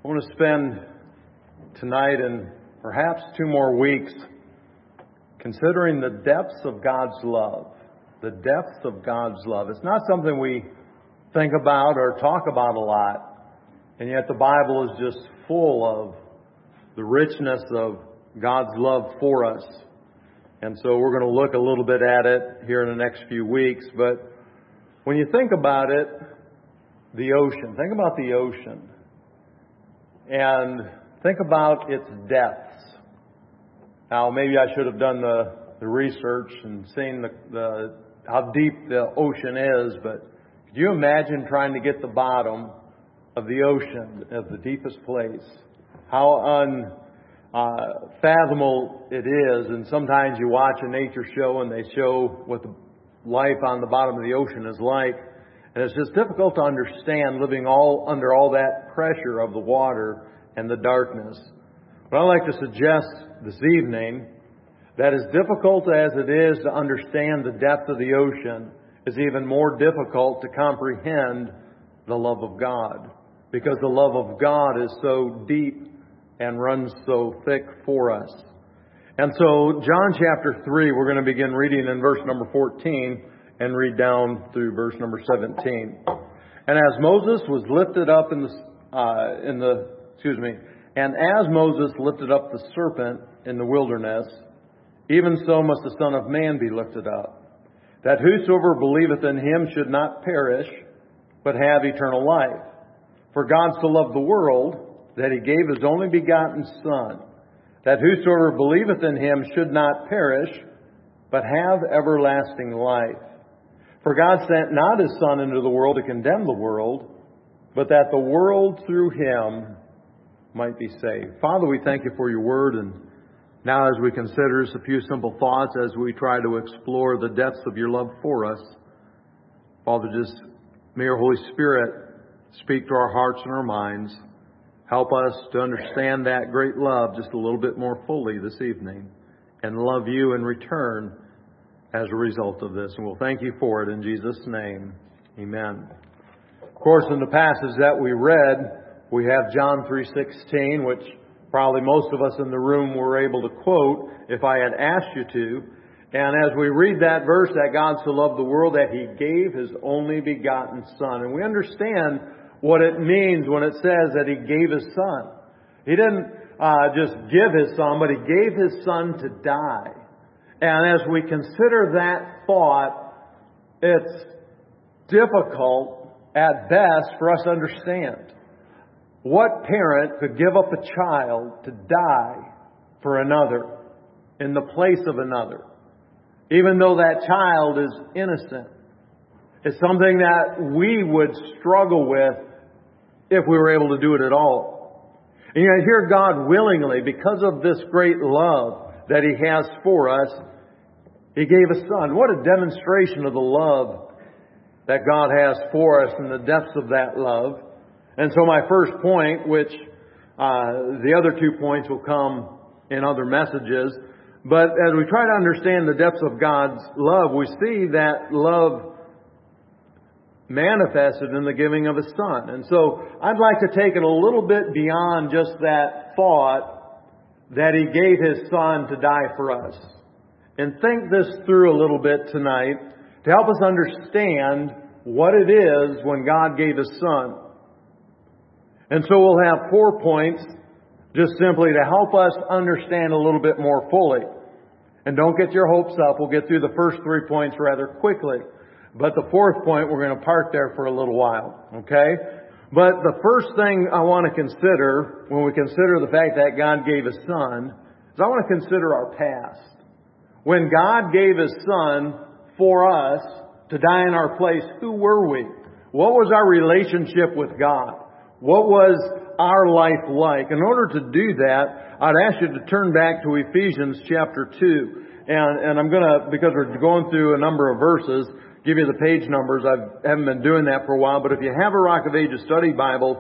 I want to spend tonight and perhaps 2 more weeks considering the depths of God's love. The depths of God's love. It's not something we think about or talk about a lot, and yet the Bible is just full of the richness of God's love for us. And so we're going to look a little bit at it here in the next few weeks. But when you think about it, the ocean. Think about the ocean. And think about its depths. Now, maybe I should have done the research and seen how deep the ocean is, but could you imagine trying to get the bottom of the ocean, of the deepest place? How unfathomable it is. And sometimes you watch a nature show and they show what the life on the bottom of the ocean is like. And it's just difficult to understand living under all that pressure of the water and the darkness. But I'd like to suggest this evening that as difficult as it is to understand the depth of the ocean, it's even more difficult to comprehend the love of God. Because the love of God is so deep and runs so thick for us. And so, John chapter 3, we're going to begin reading in verse number 14 and read down through verse number 17. And as Moses lifted up the serpent in the wilderness, even so must the Son of Man be lifted up, that whosoever believeth in him should not perish, but have eternal life. For God so loved the world, that he gave his only begotten Son, that whosoever believeth in him should not perish, but have everlasting life. For God sent not his Son into the world to condemn the world, but that the world through him might be saved. Father, we thank you for your word, and now as we consider just a few simple thoughts as we try to explore the depths of your love for us, Father, just may your Holy Spirit speak to our hearts and our minds. Help us to understand that great love just a little bit more fully this evening and love you in return as a result of this. And we'll thank you for it in Jesus' name. Amen. Of course, in the passage that we read, we have John 3:16, which probably most of us in the room were able to quote if I had asked you to. And as we read that verse, that God so loved the world that he gave his only begotten Son. And we understand what it means when it says that he gave his Son. He didn't just give his Son, but he gave his Son to die. And as we consider that thought, it's difficult at best for us to understand. What parent could give up a child to die for another, in the place of another, even though that child is innocent? It's something that we would struggle with if we were able to do it at all. And yet here God willingly, because of this great love that he has for us, he gave a Son. What a demonstration of the love that God has for us and the depths of that love. And so my first point, which the other 2 points will come in other messages, but as we try to understand the depths of God's love, we see that love manifested in the giving of His Son. And so I'd like to take it a little bit beyond just that thought that He gave His Son to die for us. And think this through a little bit tonight to help us understand what it is when God gave His Son. And so we'll have 4 points just simply to help us understand a little bit more fully. And don't get your hopes up. We'll get through the first 3 points rather quickly. But the 4th point, we're going to park there for a little while. Okay? But the first thing I want to consider when we consider the fact that God gave His Son is I want to consider our past. When God gave His Son for us to die in our place, who were we? What was our relationship with God? What was our life like? In order to do that, I'd ask you to turn back to Ephesians chapter 2. And I'm going to, because we're going through a number of verses, give you the page numbers. I haven't been doing that for a while. But if you have a Rock of Ages study Bible,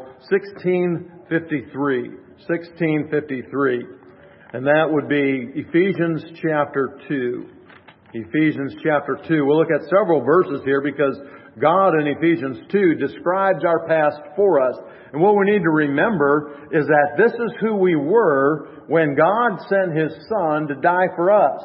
1653. 1653. And that would be Ephesians chapter 2. Ephesians chapter 2. We'll look at several verses here because God in Ephesians 2 describes our past for us. And And what we need to remember is that this is who we were when God sent His Son to die for us.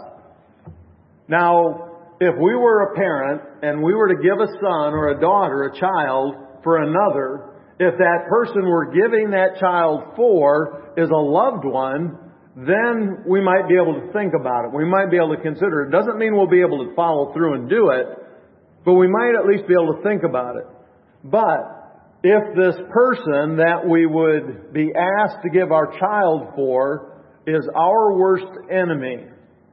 Now, if we were a parent and we were to give a son or a daughter, a child, for another, if that person we're giving that child for is a loved one, then we might be able to think about it. We might be able to consider it. It doesn't mean we'll be able to follow through and do it, but we might at least be able to think about it. But if this person that we would be asked to give our child for is our worst enemy,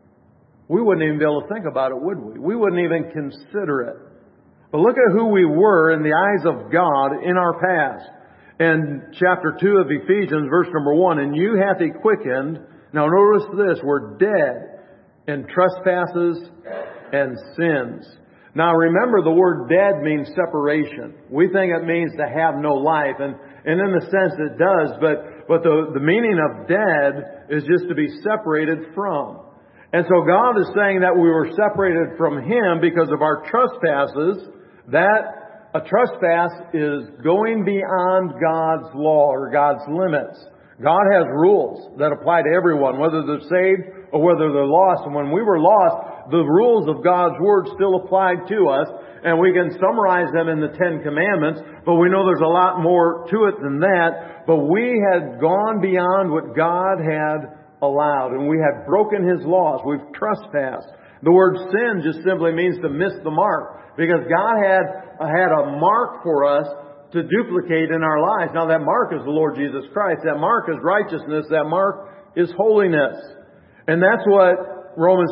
we wouldn't even be able to think about it, would we? We wouldn't even consider it. But look at who we were in the eyes of God in our past. In chapter 2 of Ephesians, verse number 1, and you hath He quickened. Now notice this, we're dead in trespasses and sins. Now remember, the word dead means separation. We think it means to have no life, and in a sense it does, but the meaning of dead is just to be separated from. And so God is saying that we were separated from Him because of our trespasses. That a trespass is going beyond God's law or God's limits. God has rules that apply to everyone, whether they're saved or whether they're lost. And when we were lost, the rules of God's Word still applied to us. And we can summarize them in the Ten Commandments, but we know there's a lot more to it than that. But we had gone beyond what God had allowed, and we had broken His laws. We've trespassed. The word sin just simply means to miss the mark, because God had a mark for us to duplicate in our lives. Now that mark is the Lord Jesus Christ. That mark is righteousness. That mark is holiness. And that's what Romans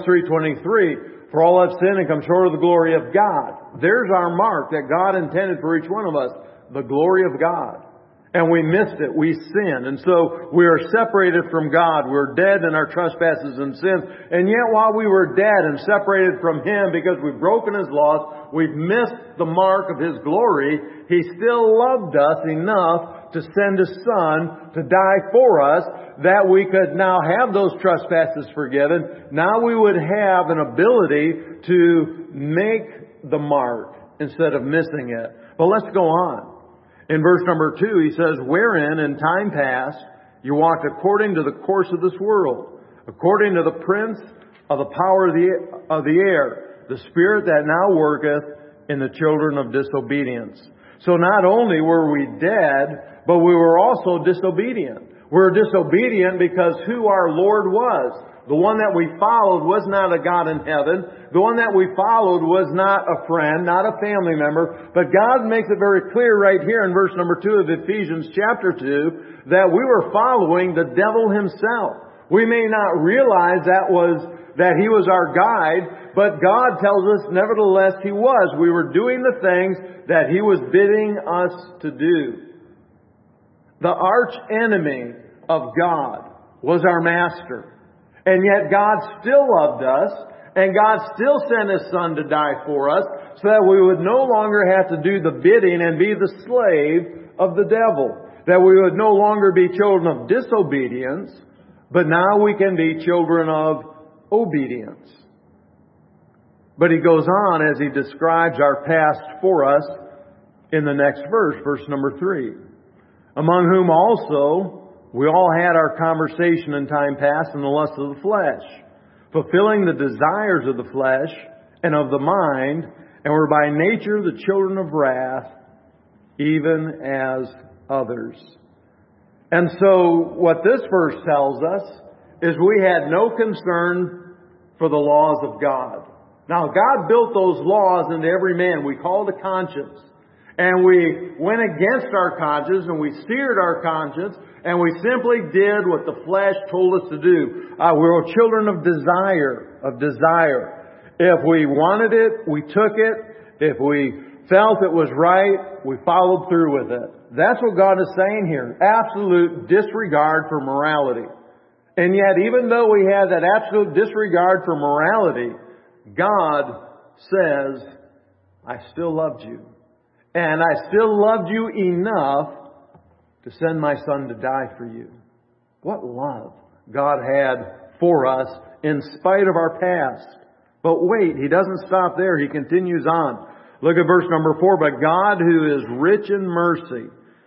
3:23, for all have sinned and come short of the glory of God. There's our mark that God intended for each one of us, the glory of God. And we missed it. We sinned. And so we are separated from God. We're dead in our trespasses and sins. And yet while we were dead and separated from Him because we've broken His laws, we've missed the mark of His glory, He still loved us enough to send His Son to die for us, that we could now have those trespasses forgiven. Now we would have an ability to make the mark instead of missing it. But let's go on. In verse number 2, he says, wherein in time past you walked according to the course of this world, according to the prince of the power of the air, the spirit that now worketh in the children of disobedience. So not only were we dead, but we were also disobedient. We're disobedient because who our Lord was. The one that we followed was not a God in heaven. The one that we followed was not a friend, not a family member. But God makes it very clear right here in verse number 2 of Ephesians chapter 2 that we were following the devil himself. We may not realize that he was our guide, but God tells us nevertheless He was. We were doing the things that He was bidding us to do. The arch enemy of God was our master. And yet God still loved us, and God still sent His Son to die for us, so that we would no longer have to do the bidding and be the slave of the devil. That we would no longer be children of disobedience, but now we can be children of obedience. But he goes on as he describes our past for us in the next verse, verse number 3. Among whom also we all had our conversation in time past in the lust of the flesh, fulfilling the desires of the flesh and of the mind, and were by nature the children of wrath, even as others. And so what this verse tells us is we had no concern for the laws of God. Now God built those laws into every man. We call it a conscience. And we went against our conscience and we seared our conscience and we simply did what the flesh told us to do. We were children of desire. If we wanted it, we took it. If we felt it was right, we followed through with it. That's what God is saying here. Absolute disregard for morality. And yet, even though we have that absolute disregard for morality, God says, I still loved you. And I still loved you enough to send my Son to die for you. What love God had for us in spite of our past. But wait, He doesn't stop there. He continues on. Look at verse number 4. But God, who is rich in mercy,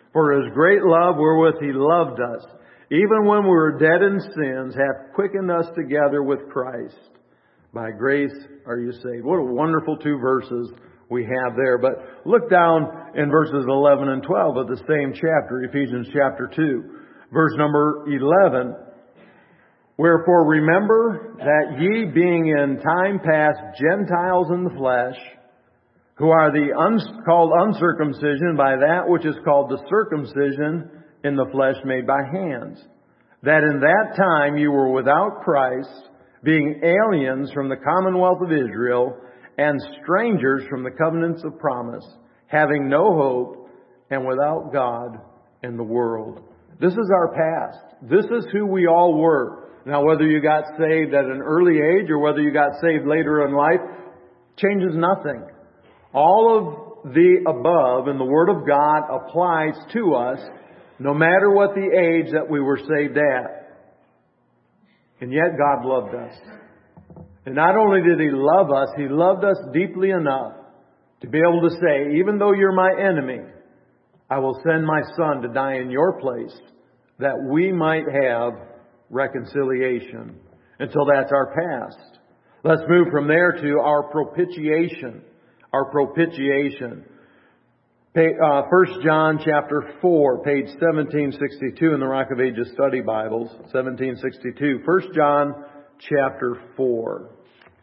For His great love wherewith He loved us, even when we were dead in sins, hath quickened us together with Christ. By grace are you saved. What a wonderful two verses we have there. But look down in verses 11 and 12 of the same chapter, Ephesians chapter 2. Verse number 11. Wherefore remember that ye being in time past Gentiles in the flesh, who are called uncircumcision by that which is called the circumcision in the flesh made by hands, that in that time you were without Christ, being aliens from the commonwealth of Israel, and strangers from the covenants of promise, having no hope, and without God in the world. This is our past. This is who we all were. Now, whether you got saved at an early age or whether you got saved later in life, changes nothing. All of the above in the Word of God applies to us, no matter what the age that we were saved at. And yet God loved us. And not only did He love us, He loved us deeply enough to be able to say, even though you're my enemy, I will send my Son to die in your place, that we might have reconciliation. And so that's our past. Let's move from there to our propitiation. Our propitiation. 1 John chapter 4, page 1762 in the Rock of Ages Study Bibles. 1762. 1 John chapter 4.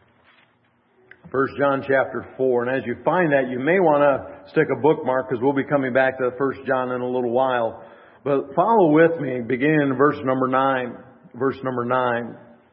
1 John chapter 4. And as you find that, you may want to stick a bookmark because we'll be coming back to 1 John in a little while. But follow with me, beginning in verse number 9. Verse number 9.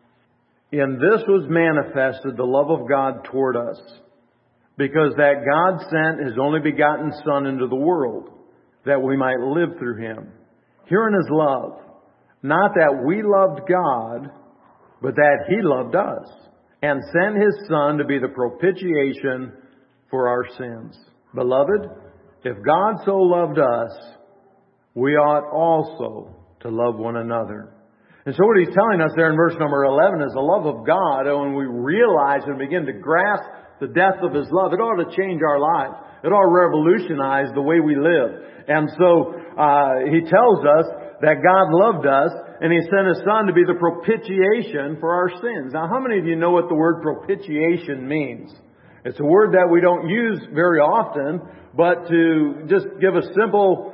In this was manifested the love of God toward us, because that God sent His only begotten Son into the world, that we might live through Him. Herein is love, not that we loved God, but that He loved us, and sent His Son to be the propitiation for our sins. Beloved, if God so loved us, we ought also to love one another. And so what He's telling us there in verse number 11 is the love of God. And when we realize and begin to grasp the depth of His love, it ought to change our lives. It ought to revolutionize the way we live. And so He tells us that God loved us and He sent His Son to be the propitiation for our sins. Now, how many of you know what the word propitiation means? It's a word that we don't use very often, but to just give a simple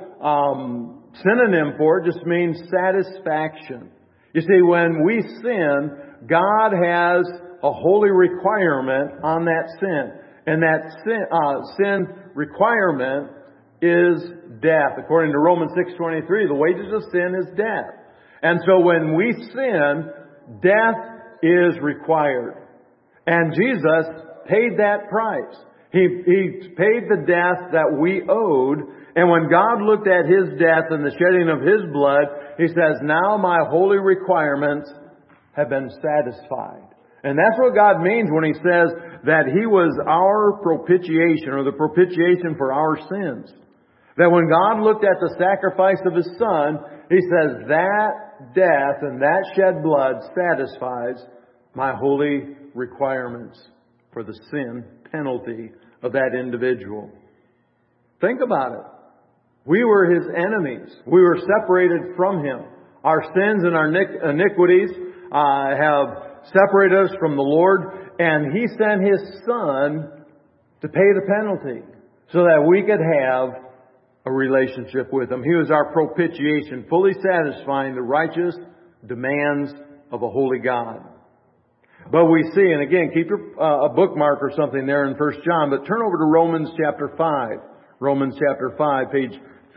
synonym for it just means satisfaction. You see, when we sin, God has a holy requirement on that sin. And that sin requirement is death. According to Romans 6:23, the wages of sin is death. And so when we sin, death is required. And Jesus paid that price. He paid the death that we owed. And when God looked at His death and the shedding of His blood, He says, now my holy requirements have been satisfied. And that's what God means when He says that He was our propitiation, or the propitiation for our sins. That when God looked at the sacrifice of His Son, He says that death and that shed blood satisfies my holy requirements for the sin penalty of that individual. Think about it. We were His enemies. We were separated from Him. Our sins and our iniquities have separated us from the Lord, and He sent His Son to pay the penalty so that we could have a relationship with Him. He was our propitiation, fully satisfying the righteous demands of a holy God. But we see, and again, keep a bookmark or something there in 1 John, but turn over to Romans chapter 5. Romans chapter 5, page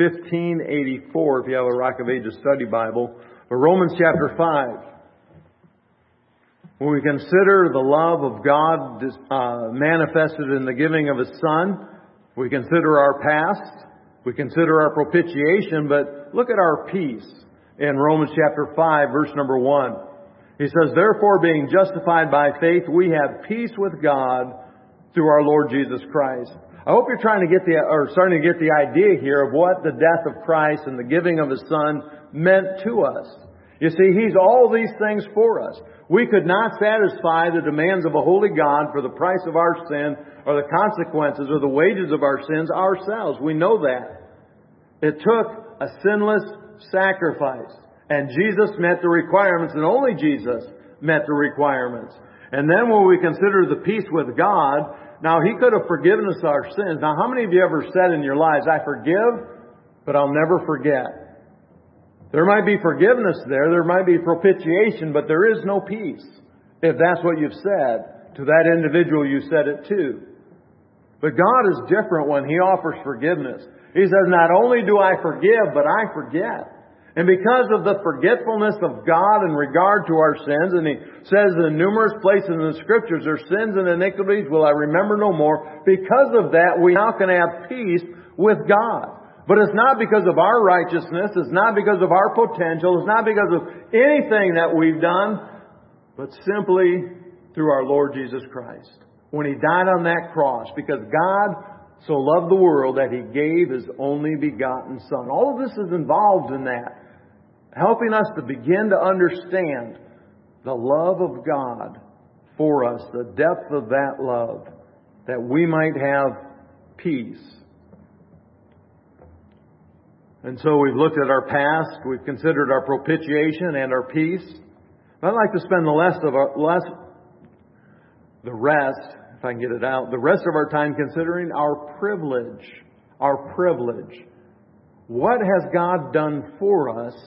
1584, if you have a Rock of Ages Study Bible. But Romans chapter 5. When we consider the love of God manifested in the giving of His Son, we consider our past, we consider our propitiation, but look at our peace in Romans chapter 5, verse number 1. He says, therefore, being justified by faith, we have peace with God through our Lord Jesus Christ. I hope you're starting to get the idea here of what the death of Christ and the giving of His Son meant to us. You see, He's all these things for us. We could not satisfy the demands of a holy God for the price of our sin or the consequences or the wages of our sins ourselves. We know that. It took a sinless sacrifice. And Jesus met the requirements, and only Jesus met the requirements. And then when we consider the peace with God, now He could have forgiven us our sins. Now how many of you ever said in your lives, I forgive, but I'll never forget? There might be forgiveness there might be propitiation, but there is no peace. If that's what you've said to that individual you said it to. But God is different when He offers forgiveness. He says, not only do I forgive, but I forget. And because of the forgetfulness of God in regard to our sins, and He says in numerous places in the Scriptures, their sins and iniquities will I remember no more. Because of that, we now can have peace with God. But it's not because of our righteousness, it's not because of our potential, it's not because of anything that we've done, but simply through our Lord Jesus Christ. When He died on that cross, because God so loved the world that He gave His only begotten Son. All of this is involved in that. Helping us to begin to understand the love of God for us, the depth of that love, that we might have peace. And so we've looked at our past, we've considered our propitiation and our peace. I'd like to spend the rest of our time considering our privilege. Our privilege. What has God done for us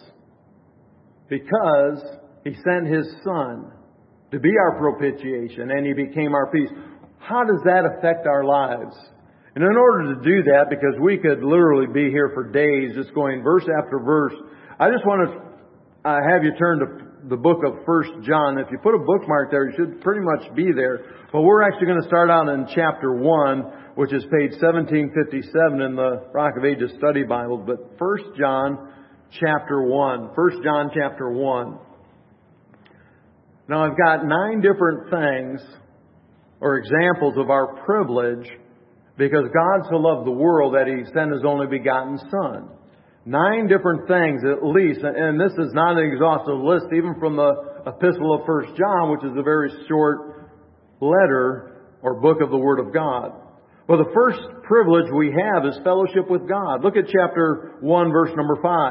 because He sent His Son to be our propitiation and He became our peace? How does that affect our lives? And in order to do that, because we could literally be here for days just going verse after verse, I just want to have you turn to the book of 1 John. If you put a bookmark there, you should pretty much be there. But we're actually going to start out in chapter 1, which is page 1757 in the Rock of Ages Study Bibles. But 1 John chapter 1. 1 John chapter 1. Now I've got 9 different things or examples of our privilege because God so loved the world that He sent His only begotten Son. 9 different things at least, and this is not an exhaustive list even from the epistle of 1 John, which is a very short letter or book of the Word of God. Well, the first privilege we have is fellowship with God. Look at chapter 1, verse number 5.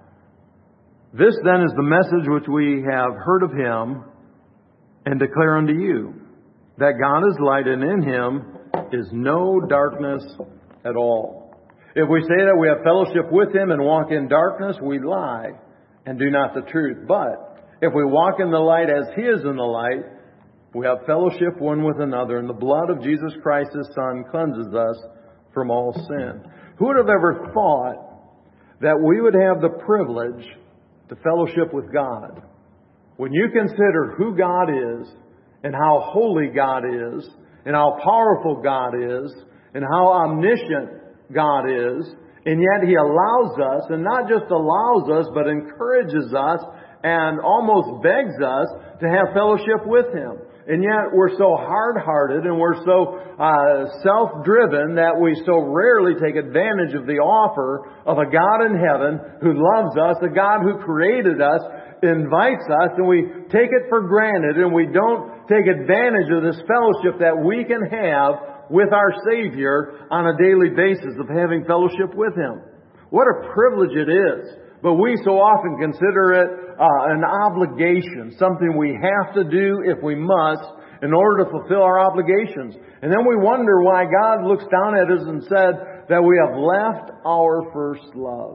This then is the message which we have heard of Him and declare unto you, that God is light and in Him is no darkness at all. If we say that we have fellowship with Him and walk in darkness, we lie and do not the truth. But if we walk in the light as He is in the light, we have fellowship one with another, and the blood of Jesus Christ, His Son, cleanses us from all sin. Who would have ever thought that we would have the privilege to fellowship with God? When you consider who God is, and how holy God is, and how powerful God is, and how omniscient God is, and yet He allows us, and not just allows us, but encourages us and almost begs us to have fellowship with Him. And yet we're so hard-hearted and we're so self-driven that we so rarely take advantage of the offer of a God in heaven who loves us, a God who created us, invites us, and we take it for granted and we don't take advantage of this fellowship that we can have with our Savior on a daily basis of having fellowship with Him. What a privilege it is. But we so often consider it an obligation, something we have to do if we must in order to fulfill our obligations. And then we wonder why God looks down at us and said that we have left our first love.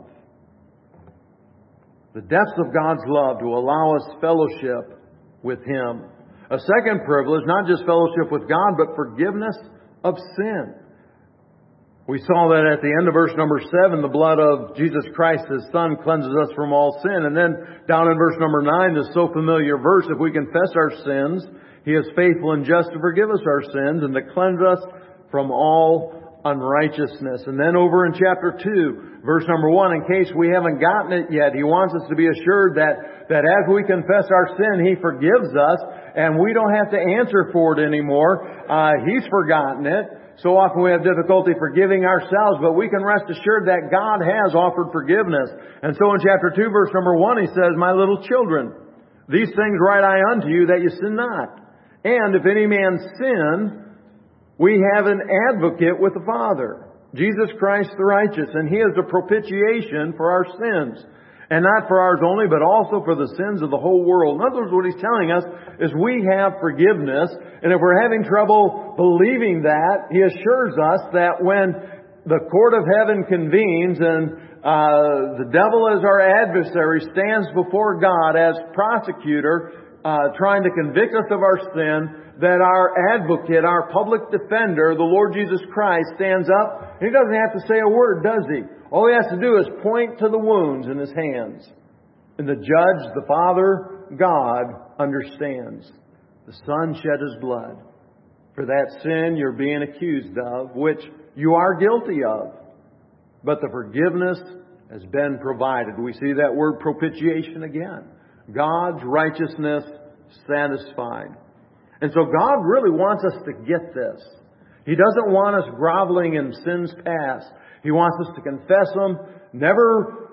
The depths of God's love to allow us fellowship with Him. A second privilege, not just fellowship with God, but forgiveness of sin. We saw that at the end of verse number 7, the blood of Jesus Christ, His Son, cleanses us from all sin. And then down in verse number 9, this so familiar verse, if we confess our sins, He is faithful and just to forgive us our sins and to cleanse us from all unrighteousness. And then over in chapter 2, verse number 1, in case we haven't gotten it yet, He wants us to be assured that as we confess our sin, He forgives us and we don't have to answer for it anymore. He's forgotten it. So often we have difficulty forgiving ourselves, but we can rest assured that God has offered forgiveness. And so in chapter 2, verse number 1, He says, My little children, these things write I unto you, that you sin not. And if any man sin, we have an advocate with the Father, Jesus Christ the righteous, and He is the propitiation for our sins. And not for ours only, but also for the sins of the whole world. In other words, what He's telling us is we have forgiveness. And if we're having trouble believing that, He assures us that when the court of heaven convenes and the devil as our adversary stands before God as prosecutor, trying to convict us of our sin, that our advocate, our public defender, the Lord Jesus Christ, stands up. He doesn't have to say a word, does He? All He has to do is point to the wounds in His hands. And the judge, the Father, God, understands. The Son shed His blood for that sin you're being accused of, which you are guilty of. But the forgiveness has been provided. We see that word propitiation again. God's righteousness satisfied. And so God really wants us to get this. He doesn't want us groveling in sins past. He wants us to confess them, never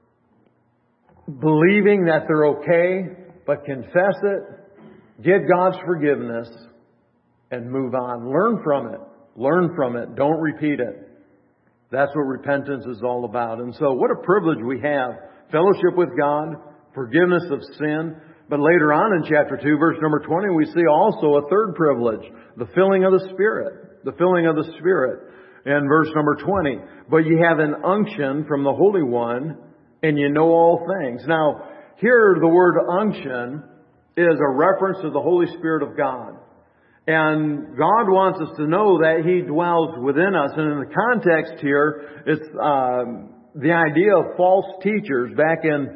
believing that they're okay, but confess it, get God's forgiveness, and move on. Learn from it. Learn from it. Don't repeat it. That's what repentance is all about. And so what a privilege we have. Fellowship with God, forgiveness of sin. But later on in chapter 2, verse number 20, we see also a third privilege, the filling of the Spirit. The filling of the Spirit. In verse number 20, but ye have an unction from the Holy One, and you know all things. Now, here the word unction is a reference to the Holy Spirit of God. And God wants us to know that He dwells within us. And in the context here, it's the idea of false teachers. Back in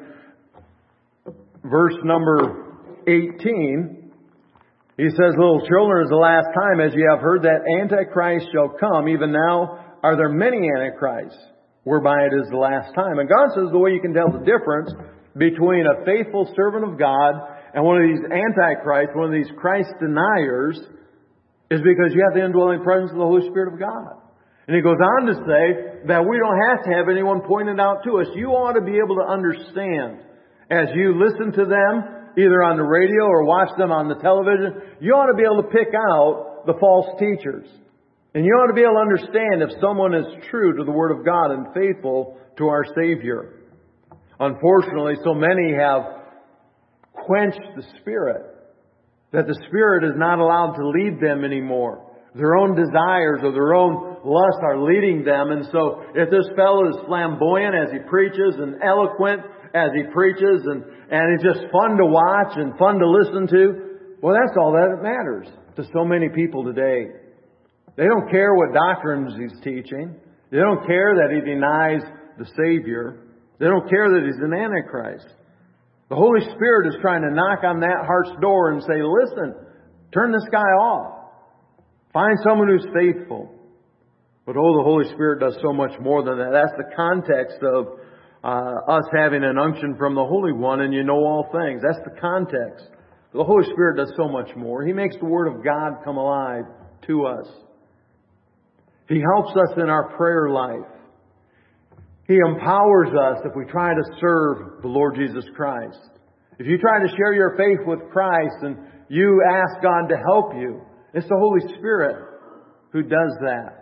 verse number 18, He says, little children, is the last time, as ye have heard that Antichrist shall come, even now are there many Antichrists, whereby it is the last time. And God says the way you can tell the difference between a faithful servant of God and one of these Antichrists, one of these Christ deniers, is because you have the indwelling presence of the Holy Spirit of God. And He goes on to say that we don't have to have anyone point it out to us. You ought to be able to understand as you listen to them, either on the radio or watch them on the television, you ought to be able to pick out the false teachers. And you ought to be able to understand if someone is true to the Word of God and faithful to our Savior. Unfortunately, so many have quenched the Spirit, that the Spirit is not allowed to lead them anymore. Their own desires or their own lusts are leading them. And so if this fellow is flamboyant as he preaches and eloquent as he preaches and it's just fun to watch and fun to listen to, well, that's all that matters to so many people today. They don't care what doctrines he's teaching. They don't care that he denies the Savior. They don't care that he's an Antichrist. The Holy Spirit is trying to knock on that heart's door and say, listen, turn this guy off. Find someone who's faithful. But the Holy Spirit does so much more than that. That's the context of us having an unction from the Holy One, and you know all things. That's the context. The Holy Spirit does so much more. He makes the Word of God come alive to us. He helps us in our prayer life. He empowers us if we try to serve the Lord Jesus Christ. If you try to share your faith with Christ and you ask God to help you, it's the Holy Spirit who does that.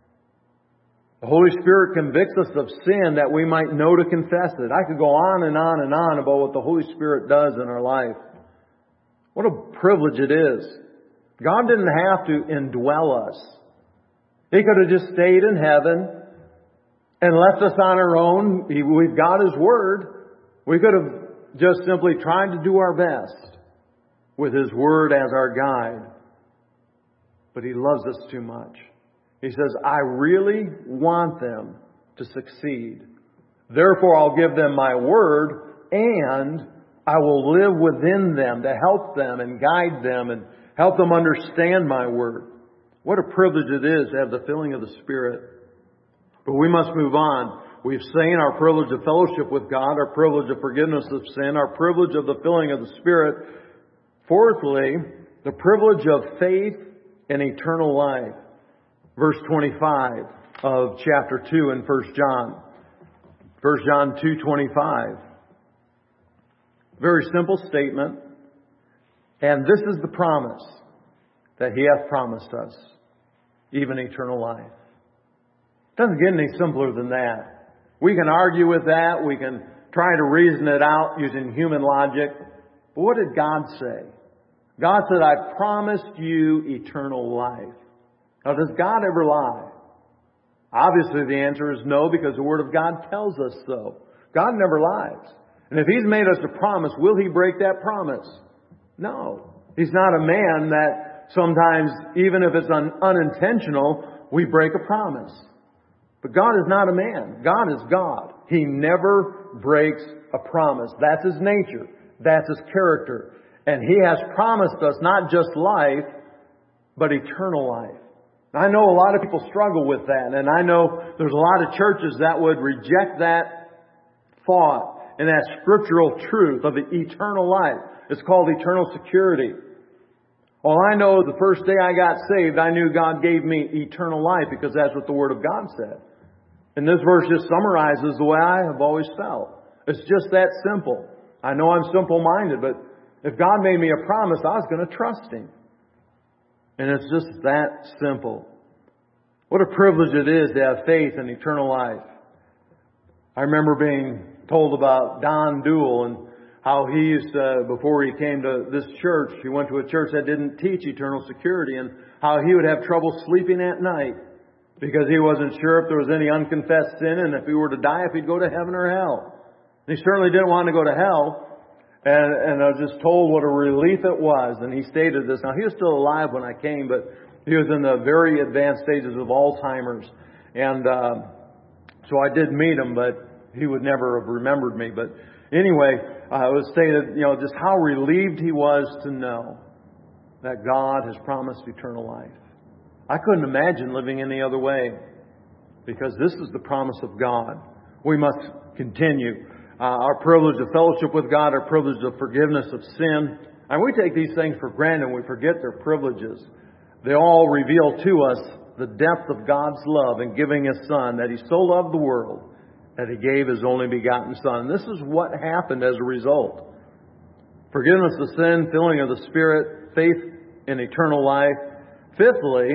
The Holy Spirit convicts us of sin that we might know to confess it. I could go on and on and on about what the Holy Spirit does in our life. What a privilege it is. God didn't have to indwell us. He could have just stayed in heaven and left us on our own. We've got His Word. We could have just simply tried to do our best with His Word as our guide. But He loves us too much. He says, I really want them to succeed. Therefore, I'll give them my Word, and I will live within them to help them and guide them and help them understand my Word. What a privilege it is to have the filling of the Spirit. But we must move on. We've seen our privilege of fellowship with God, our privilege of forgiveness of sin, our privilege of the filling of the Spirit. Fourthly, the privilege of faith and eternal life. Verse 25 of chapter 2 in 1 John. 1 John 2:25. Very simple statement. And this is the promise that He hath promised us, even eternal life. It doesn't get any simpler than that. We can argue with that. We can try to reason it out using human logic. But what did God say? God said, I promised you eternal life. Now, does God ever lie? Obviously, the answer is no, because the Word of God tells us so. God never lies. And if He's made us a promise, will He break that promise? No. He's not a man that sometimes, even if it's unintentional, we break a promise. But God is not a man. God is God. He never breaks a promise. That's His nature. That's His character. And He has promised us not just life, but eternal life. I know a lot of people struggle with that, and I know there's a lot of churches that would reject that thought and that scriptural truth of the eternal life. It's called eternal security. Well, I know the first day I got saved, I knew God gave me eternal life because that's what the Word of God said. And this verse just summarizes the way I have always felt. It's just that simple. I know I'm simple-minded, but if God made me a promise, I was going to trust Him. And it's just that simple. What a privilege it is to have faith in eternal life. I remember being told about Don Duell and how he used to, before he came to this church, he went to a church that didn't teach eternal security, and how he would have trouble sleeping at night because he wasn't sure if there was any unconfessed sin, and if he were to die, if he'd go to heaven or hell. And he certainly didn't want to go to hell. And I was just told what a relief it was. And he stated this. Now, he was still alive when I came, but he was in the very advanced stages of Alzheimer's. And so I did meet him, but he would never have remembered me. But anyway, it was stated, just how relieved he was to know that God has promised eternal life. I couldn't imagine living any other way, because this is the promise of God. We must continue. Our privilege of fellowship with God, our privilege of forgiveness of sin. And we take these things for granted and we forget their privileges. They all reveal to us the depth of God's love in giving His Son, that He so loved the world that He gave His only begotten Son. And this is what happened as a result. Forgiveness of sin, filling of the Spirit, faith in eternal life. Fifthly,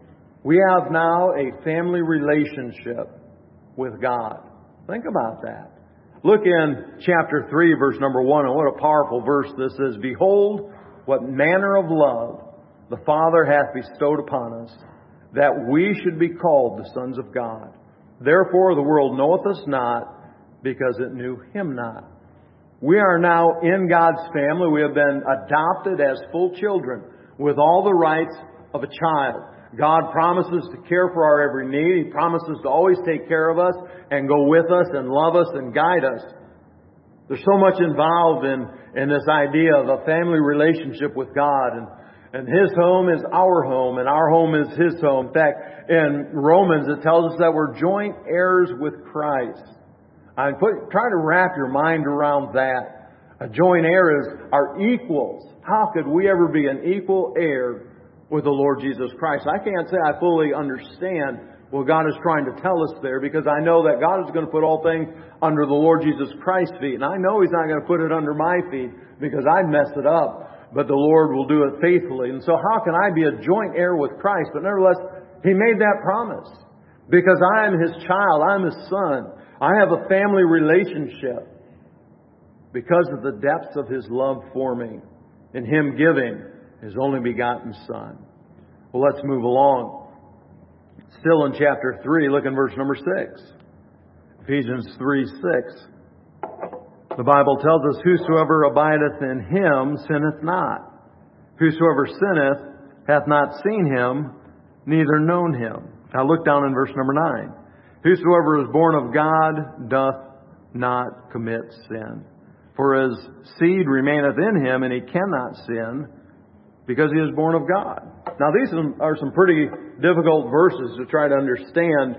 we have now a family relationship with God. Think about that. Look in chapter 3, verse number 1, and what a powerful verse this is. Behold, what manner of love the Father hath bestowed upon us, that we should be called the sons of God. Therefore the world knoweth us not, because it knew Him not. We are now in God's family. We have been adopted as full children with all the rights of a child. God promises to care for our every need. He promises to always take care of us and go with us and love us and guide us. There's so much involved in this idea of a family relationship with God. And His home is our home, and our home is His home. In fact, in Romans it tells us that we're joint heirs with Christ. Try to wrap your mind around that. A joint heir is our equals. How could we ever be an equal heir with the Lord Jesus Christ? I can't say I fully understand what God is trying to tell us there, because I know that God is going to put all things under the Lord Jesus Christ's feet. And I know He's not going to put it under my feet because I'd mess it up. But the Lord will do it faithfully. And so how can I be a joint heir with Christ? But nevertheless, He made that promise. Because I am His child. I'm His son. I have a family relationship because of the depths of His love for me in Him giving His only begotten Son. Well, let's move along. Still in chapter 3, look in verse number 6. Ephesians 3:6. The Bible tells us, whosoever abideth in Him sinneth not. Whosoever sinneth hath not seen Him, neither known Him. Now look down in verse number 9. Whosoever is born of God doth not commit sin. For His seed remaineth in him, and he cannot sin, because he is born of God. Now these are some pretty difficult verses to try to understand,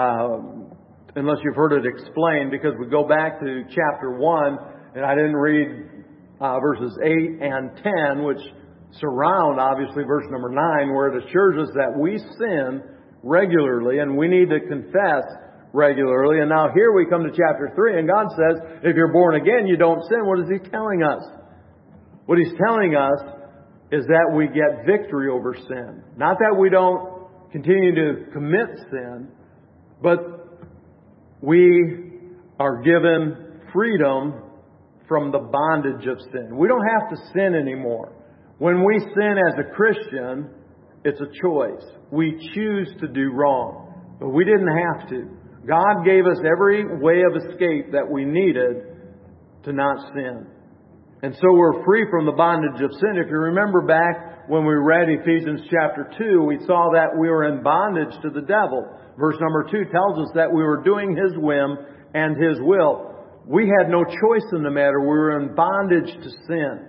unless you've heard it explained, because we go back to chapter 1, and I didn't read verses 8 and 10, which surround, obviously, verse number 9, where it assures us that we sin regularly, and we need to confess regularly. And now here we come to chapter 3, and God says, if you're born again, you don't sin. What is He telling us? What He's telling us is that we get victory over sin. Not that we don't continue to commit sin, But we are given freedom from the bondage of sin. We don't have to sin anymore. When we sin as a Christian, it's a choice. We choose to do wrong. But we didn't have to. God gave us every way of escape that we needed to not sin. And so we're free from the bondage of sin. If you remember back when we read Ephesians chapter 2, we saw that we were in bondage to the devil. Verse number 2 tells us that we were doing his whim and his will. We had no choice in the matter. We were in bondage to sin.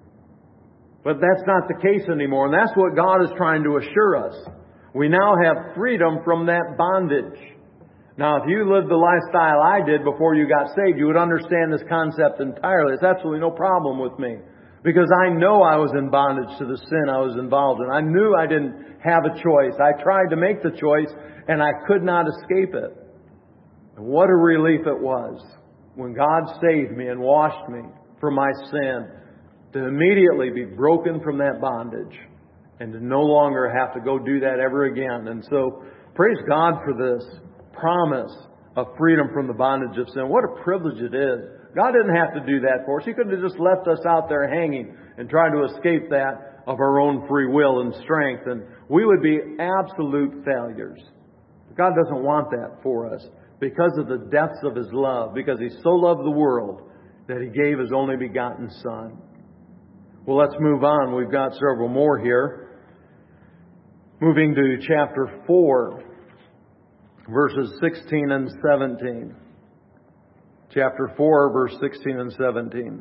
But that's not the case anymore. And that's what God is trying to assure us. We now have freedom from that bondage. Now, if you lived the lifestyle I did before you got saved, you would understand this concept entirely. It's absolutely no problem with me. Because I know I was in bondage to the sin I was involved in. I knew I didn't have a choice. I tried to make the choice, and I could not escape it. And what a relief it was when God saved me and washed me from my sin, to immediately be broken from that bondage and to no longer have to go do that ever again. And so, praise God for this promise of freedom from the bondage of sin. What a privilege it is. God didn't have to do that for us. He could have just left us out there hanging and trying to escape that of our own free will and strength, and we would be absolute failures. God doesn't want that for us because of the depths of His love, because He so loved the world that He gave His only begotten Son. Well, let's move on. We've got several more here. Moving to chapter 4, verses 16 and 17. Chapter 4, verse 16 and 17.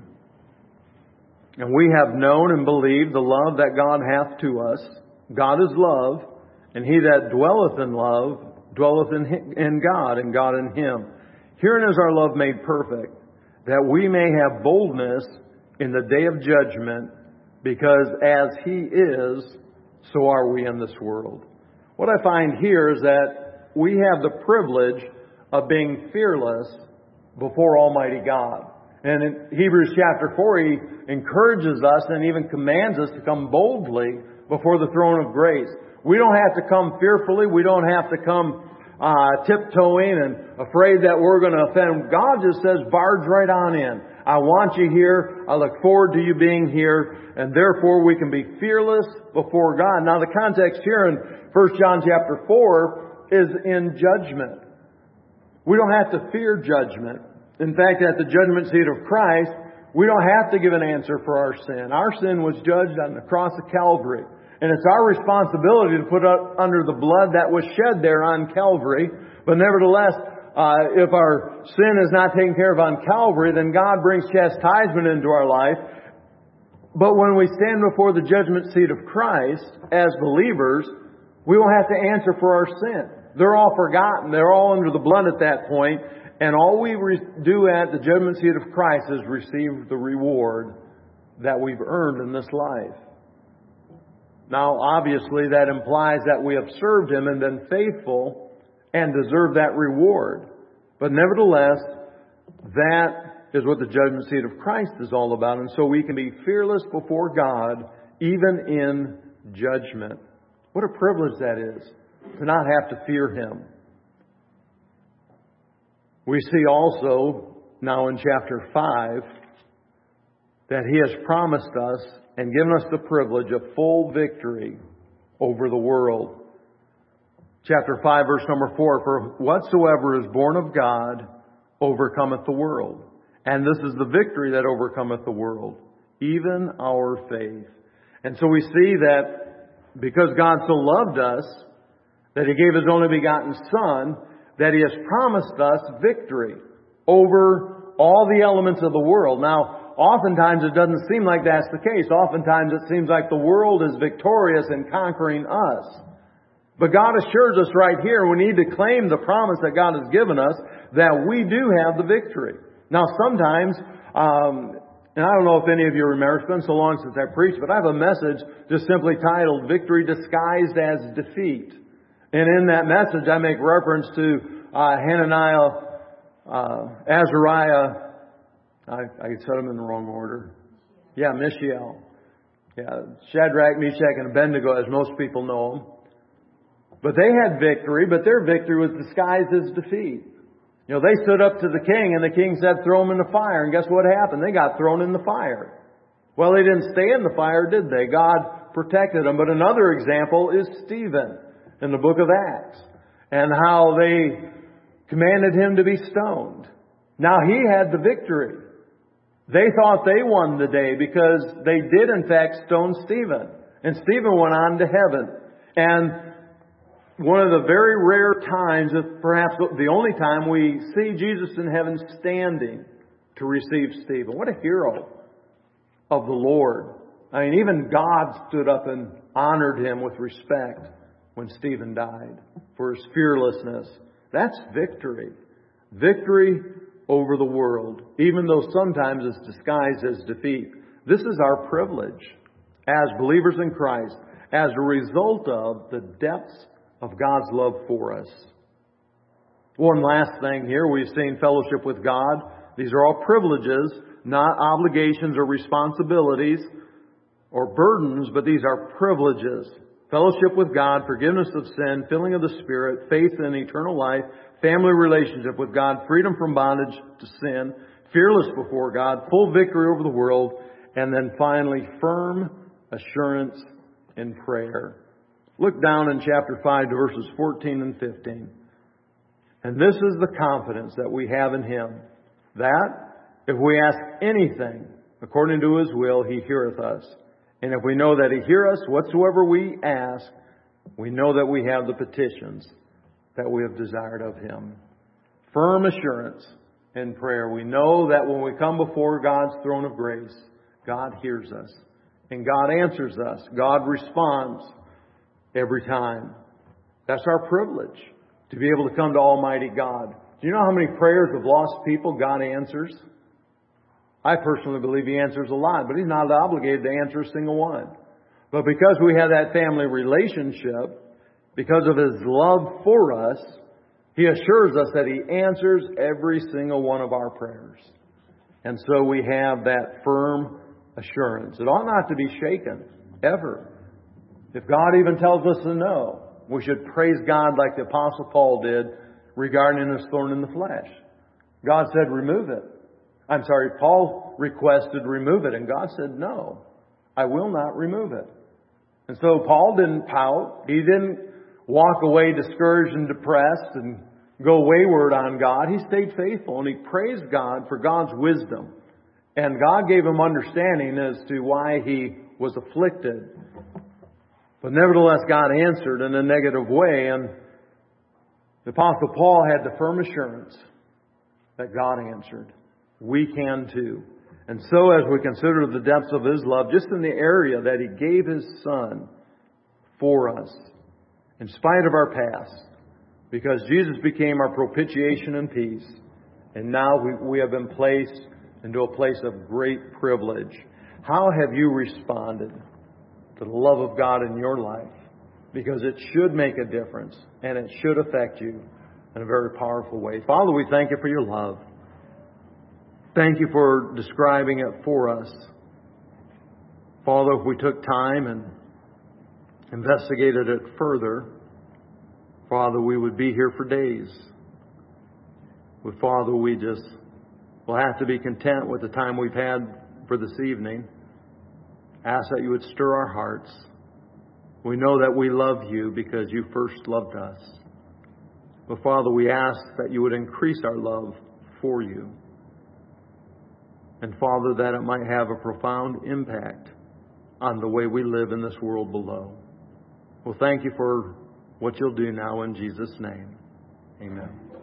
And we have known and believed the love that God hath to us. God is love, and he that dwelleth in love dwelleth in God, and God in him. Herein is our love made perfect, that we may have boldness in the day of judgment, because as He is, so are we in this world. What I find here is that we have the privilege of being fearless before Almighty God. And in Hebrews chapter 4, He encourages us and even commands us to come boldly before the throne of grace. We don't have to come fearfully. We don't have to come tiptoeing and afraid that we're going to offend. God just says, barge right on in. I want you here. I look forward to you being here. And therefore we can be fearless before God. Now the context here in 1 John chapter 4 is in judgment. We don't have to fear judgment. In fact, at the judgment seat of Christ, we don't have to give an answer for our sin. Our sin was judged on the cross of Calvary. And it's our responsibility to put up under the blood that was shed there on Calvary. But nevertheless, if our sin is not taken care of on Calvary, then God brings chastisement into our life. But when we stand before the judgment seat of Christ as believers, we won't have to answer for our sin. They're all forgotten. They're all under the blood at that point. And all we do at the judgment seat of Christ is receive the reward that we've earned in this life. Now, obviously, that implies that we have served Him and been faithful and deserve that reward. But nevertheless, that is what the judgment seat of Christ is all about. And so we can be fearless before God, even in judgment. What a privilege that is, to not have to fear Him. We see also, now in chapter 5, that He has promised us and given us the privilege of full victory over the world. Chapter 5, verse number 4, for whatsoever is born of God overcometh the world. And this is the victory that overcometh the world, even our faith. And so we see that because God so loved us, that He gave His only begotten Son, that He has promised us victory over all the elements of the world. Now, oftentimes it doesn't seem like that's the case. Oftentimes it seems like the world is victorious in conquering us. But God assures us right here, we need to claim the promise that God has given us, that we do have the victory. Now sometimes, and I don't know if any of you remember, it's been so long since I preached, but I have a message just simply titled, Victory Disguised as Defeat. And in that message I make reference to Hananiah, Azariah, I said them in the wrong order. Yeah, Mishael. Yeah, Shadrach, Meshach, and Abednego, as most people know them. But they had victory, but their victory was disguised as defeat. You know, they stood up to the king, and the king said, throw them in the fire. And guess what happened? They got thrown in the fire. Well, they didn't stay in the fire, did they? God protected them. But another example is Stephen in the book of Acts, and how they commanded him to be stoned. Now, he had the victory. They thought they won the day because they did, in fact, stone Stephen. And Stephen went on to heaven. And one of the very rare times, perhaps the only time, we see Jesus in heaven standing to receive Stephen. What a hero of the Lord. I mean, even God stood up and honored him with respect when Stephen died for his fearlessness. That's victory. Victory over the world, even though sometimes it's disguised as defeat. This is our privilege as believers in Christ, as a result of the depths of God's love for us. One last thing here, we've seen fellowship with God. These are all privileges, not obligations or responsibilities or burdens, but these are privileges. Fellowship with God, forgiveness of sin, filling of the Spirit, faith in eternal life, family relationship with God, freedom from bondage to sin, fearless before God, full victory over the world, and then finally, firm assurance in prayer. Look down in chapter 5 to verses 14 and 15. And this is the confidence that we have in Him, that if we ask anything according to His will, He heareth us. And if we know that He heareth us whatsoever we ask, we know that we have the petitions that we have desired of Him. Firm assurance in prayer. We know that when we come before God's throne of grace, God hears us. And God answers us. God responds every time. That's our privilege, to be able to come to Almighty God. Do you know how many prayers of lost people God answers? I personally believe He answers a lot, but He's not obligated to answer a single one. But because we have that family relationship, because of His love for us, He assures us that He answers every single one of our prayers. And so we have that firm assurance. It ought not to be shaken, ever. If God even tells us to no, we should praise God like the Apostle Paul did regarding his thorn in the flesh. God said, remove it. Paul requested remove it, and God said, no, I will not remove it. And so Paul didn't pout. He didn't walk away discouraged and depressed and go wayward on God. He stayed faithful, and he praised God for God's wisdom. And God gave him understanding as to why he was afflicted. But nevertheless, God answered in a negative way, and the Apostle Paul had the firm assurance that God answered. We can too. And so as we consider the depths of His love, just in the area that He gave His Son for us, in spite of our past, because Jesus became our propitiation and peace, and now we have been placed into a place of great privilege. How have you responded to the love of God in your life? Because it should make a difference, and it should affect you in a very powerful way. Father, we thank You for Your love. Thank You for describing it for us. Father, if we took time and investigated it further, Father, we would be here for days. But Father, we just will have to be content with the time we've had for this evening. Ask that You would stir our hearts. We know that we love You because You first loved us. But Father, we ask that You would increase our love for You. And Father, that it might have a profound impact on the way we live in this world below. Well, thank You for what You'll do now in Jesus' name. Amen.